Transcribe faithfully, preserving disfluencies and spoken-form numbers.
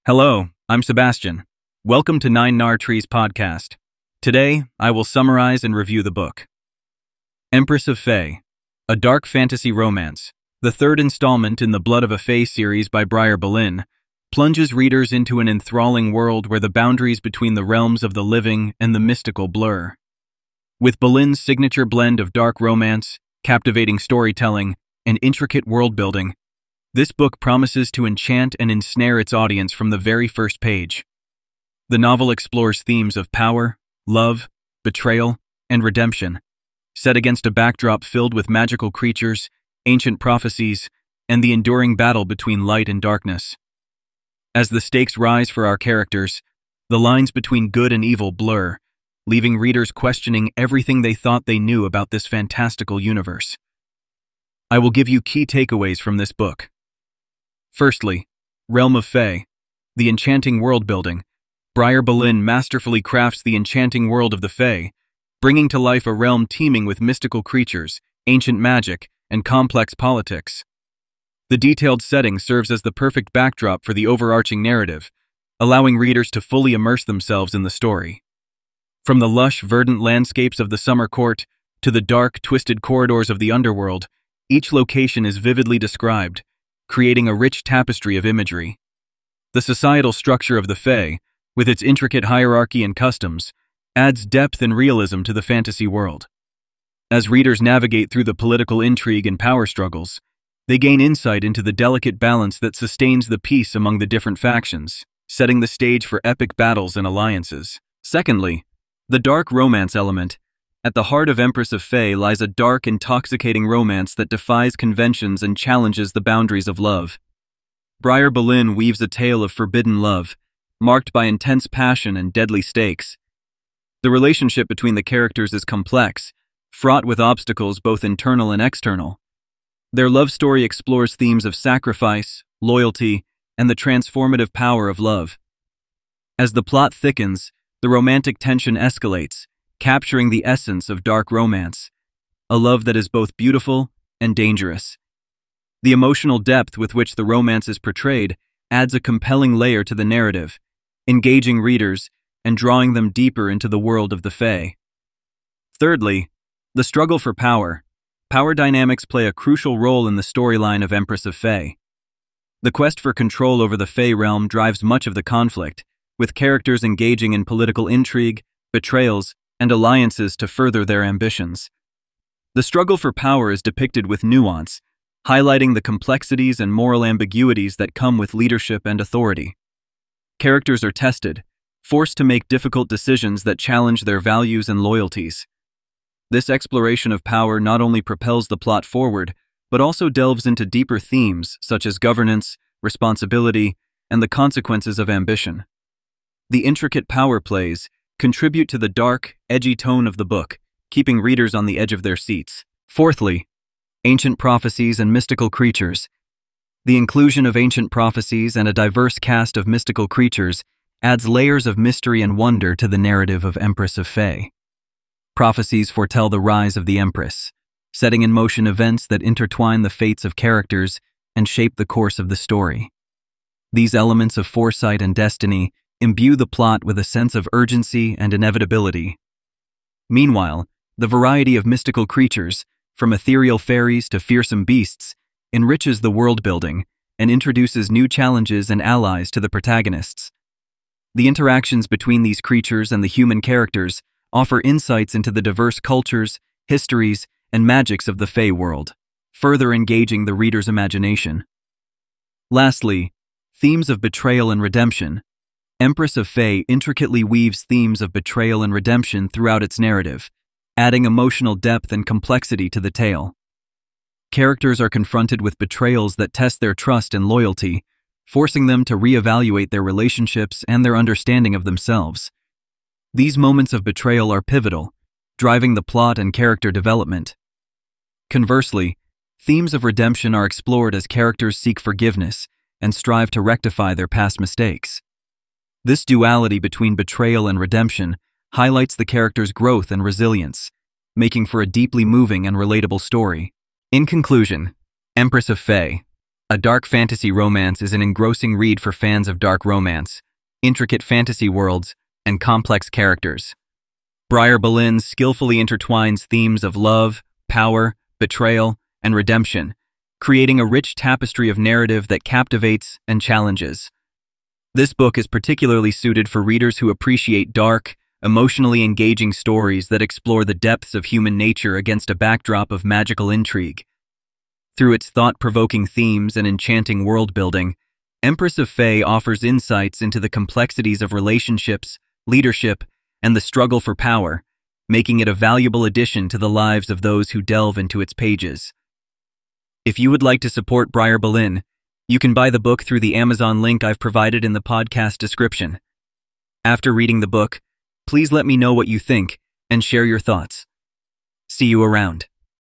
Hello, I'm Sebastian. Welcome to Nine Nar Trees podcast. Today, I will summarize and review the book. Empress of Fae, a dark fantasy romance, the third installment in the Blood of a Fae series by Briar Bollin, plunges readers into an enthralling world where the boundaries between the realms of the living and the mystical blur. With Bollin's signature blend of dark romance, captivating storytelling, and intricate world-building, this book promises to enchant and ensnare its audience from the very first page. The novel explores themes of power, love, betrayal, and redemption, set against a backdrop filled with magical creatures, ancient prophecies, and the enduring battle between light and darkness. As the stakes rise for our characters, the lines between good and evil blur, leaving readers questioning everything they thought they knew about this fantastical universe. I will give you key takeaways from this book. Firstly, Realm of Fae, the enchanting world building. Briar Bollin masterfully crafts the enchanting world of the Fae, bringing to life a realm teeming with mystical creatures, ancient magic, and complex politics. The detailed setting serves as the perfect backdrop for the overarching narrative, allowing readers to fully immerse themselves in the story. From the lush, verdant landscapes of the summer court to the dark, twisted corridors of the underworld, each location is vividly described, creating a rich tapestry of imagery. The societal structure of the Fae, with its intricate hierarchy and customs, adds depth and realism to the fantasy world. As readers navigate through the political intrigue and power struggles, they gain insight into the delicate balance that sustains the peace among the different factions, setting the stage for epic battles and alliances. Secondly, the dark romance element. At the heart of Empress of Fae lies a dark, intoxicating romance that defies conventions and challenges the boundaries of love. Briar Bollin weaves a tale of forbidden love, marked by intense passion and deadly stakes. The relationship between the characters is complex, fraught with obstacles both internal and external. Their love story explores themes of sacrifice, loyalty, and the transformative power of love. As the plot thickens, the romantic tension escalates, capturing the essence of dark romance, a love that is both beautiful and dangerous. The emotional depth with which the romance is portrayed adds a compelling layer to the narrative, engaging readers and drawing them deeper into the world of the Fae. Thirdly, the struggle for power. Power dynamics play a crucial role in the storyline of Empress of Fae. The quest for control over the Fae realm drives much of the conflict, with characters engaging in political intrigue, betrayals, and alliances to further their ambitions. The struggle for power is depicted with nuance, highlighting the complexities and moral ambiguities that come with leadership and authority. Characters are tested, forced to make difficult decisions that challenge their values and loyalties. This exploration of power not only propels the plot forward, but also delves into deeper themes such as governance, responsibility, and the consequences of ambition. The intricate power plays contribute to the dark, edgy tone of the book, keeping readers on the edge of their seats. Fourthly, ancient prophecies and mystical creatures. The inclusion of ancient prophecies and a diverse cast of mystical creatures adds layers of mystery and wonder to the narrative of Empress of Fae. Prophecies foretell the rise of the Empress, setting in motion events that intertwine the fates of characters and shape the course of the story. These elements of foresight and destiny imbue the plot with a sense of urgency and inevitability. Meanwhile, the variety of mystical creatures, from ethereal fairies to fearsome beasts, enriches the world building and introduces new challenges and allies to the protagonists. The interactions between these creatures and the human characters offer insights into the diverse cultures, histories, and magics of the Fae world, further engaging the reader's imagination. Lastly, themes of betrayal and redemption. Empress of Fae intricately weaves themes of betrayal and redemption throughout its narrative, adding emotional depth and complexity to the tale. Characters are confronted with betrayals that test their trust and loyalty, forcing them to reevaluate their relationships and their understanding of themselves. These moments of betrayal are pivotal, driving the plot and character development. Conversely, themes of redemption are explored as characters seek forgiveness and strive to rectify their past mistakes. This duality between betrayal and redemption highlights the character's growth and resilience, making for a deeply moving and relatable story. In conclusion, Empress of Fae, A dark fantasy romance is an engrossing read for fans of dark romance, intricate fantasy worlds, and complex characters. Briar Boleyn skillfully intertwines themes of love, power, betrayal, and redemption, creating a rich tapestry of narrative that captivates and challenges. This book is particularly suited for readers who appreciate dark, emotionally engaging stories that explore the depths of human nature against a backdrop of magical intrigue. Through its thought-provoking themes and enchanting world-building, Empress of Fae offers insights into the complexities of relationships, leadership, and the struggle for power, making it a valuable addition to the lives of those who delve into its pages. If you would like to support Briar Boleyn, you can buy the book through the Amazon link I've provided in the podcast description. After reading the book, please let me know what you think and share your thoughts. See you around.